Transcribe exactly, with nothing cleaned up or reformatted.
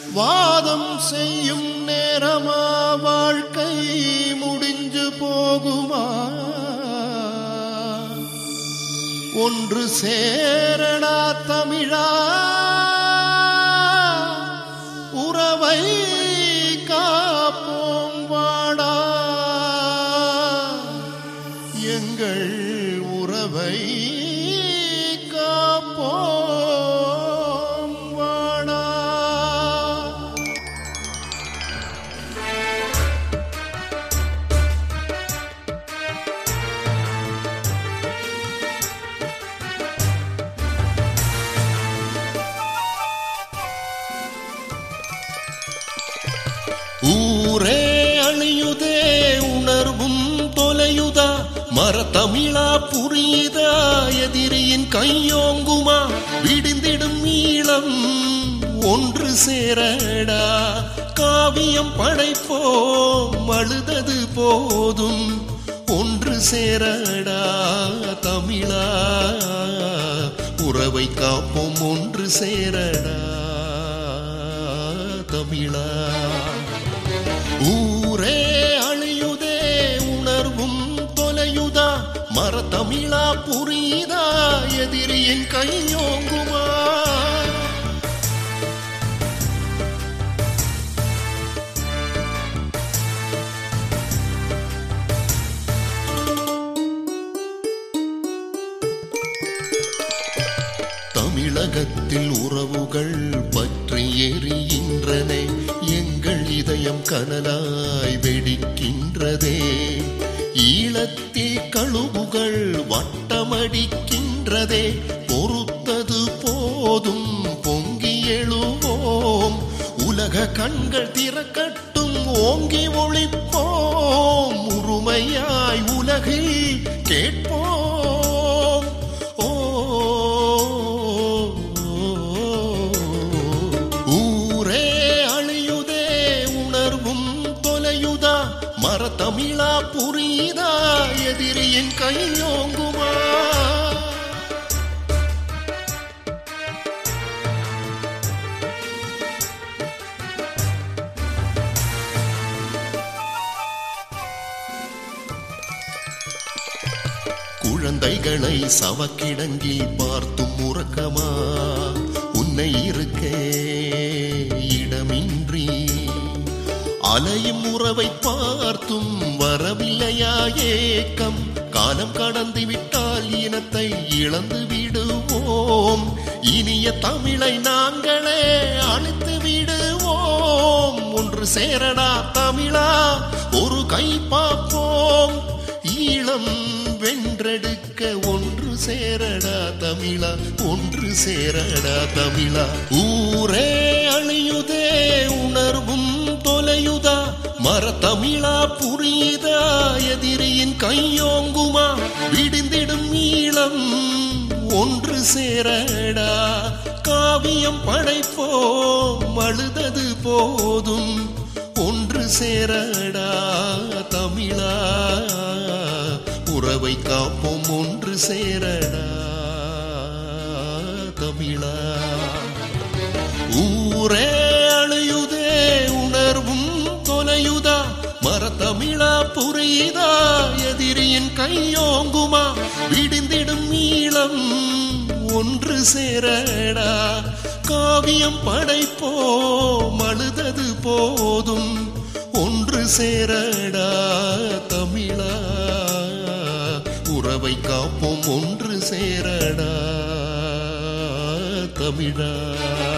வாதம் செய்யும் நேரமா வாழ்க்கை முடிஞ்சு போகுமா? ஒன்று சேரடா தமிழா, உறவை காப்போம் வாடா, எங்கள் உறவை காப்போம் வாடா. ஊரே அழியுதே, உணர்வும் தொலையுதா, மரத்தமிழா புரியுதா, எதிரியின் கையோங்குமா, விடிந்திடும் ஈழம் ஒன்று சேரடா, காவியம் படைப்போம் அழுதது போதும், ஒன்று சேரடா தமிழா, உறவை காப்போம் ஒன்று சேரடா தமிழா. ஊரே அழியுதே, உணர்வும் தொலையுதா, மரத்தமிழா புரியுதா, எதிரியின் கையோங்குமா. தமிழகத்தில் உறவுகள் பற்றி எரிகின்றனே, எங்கள் இதயம் கனலாய் வெடிக்கின்றதே, ஈழத்தில் கழுவுகள் வட்டமடிக்கின்றதே, பொறுத்தது போதும் பொங்கி எழுவோம், உலக கண்கள் திறக்கட்டும் ஓங்கி ஒளிப்போம், உரிமையாய் உலகில் கேட்போம். மரத்தமிழா புரியுதா, எதிரியின் கையோங்குமா. குழந்தைகளை சவக்கிடங்கில் பார்த்தும் உறக்கமா, உன்னை இருக்கே இடமின்றி, அலையும் உறவை பார்த்தும் வரவில்லையா ஏக்கம், காலம் கடந்து விட்டால் இனத்தை இழந்து விடுவோம், இனிய தமிழை நாங்களே அழித்து விடுவோம், ஒன்று சேரடா தமிழா, ஒரு கை பார்ப்போம், ஈழம் வென்றெடுக்க ஒன்று சேரடா தமிழா, ஒன்று சேரடா தமிழா. ஊரே அழியுதே, உணர்வும் தொலையுதா, மரத்தமிழா புரியுதா, எதிரியின் கையோங்குமா, விடிந்திடும் ஈழம் ஒன்று சேரடா, காவியம் படைப்போம் அழுதது போதும், ஒன்று சேரடா தமிழா, உறவை காப்போம் ஒன்று சேரடா தமிழா. ஊரே அழியுதே, உணர்வும் தொலையுதா, மரத்தமிழா புரியுதா, எதிரியின் கையோங்குமா, விடிந்திடும் ஈழம் ஒன்று சேரடா, காவியம் படைப்போம் அழுதது போதும், ஒன்று சேரடா தமிழா, உறவை காப்போம் ஒன்று சேரடா தமிழா.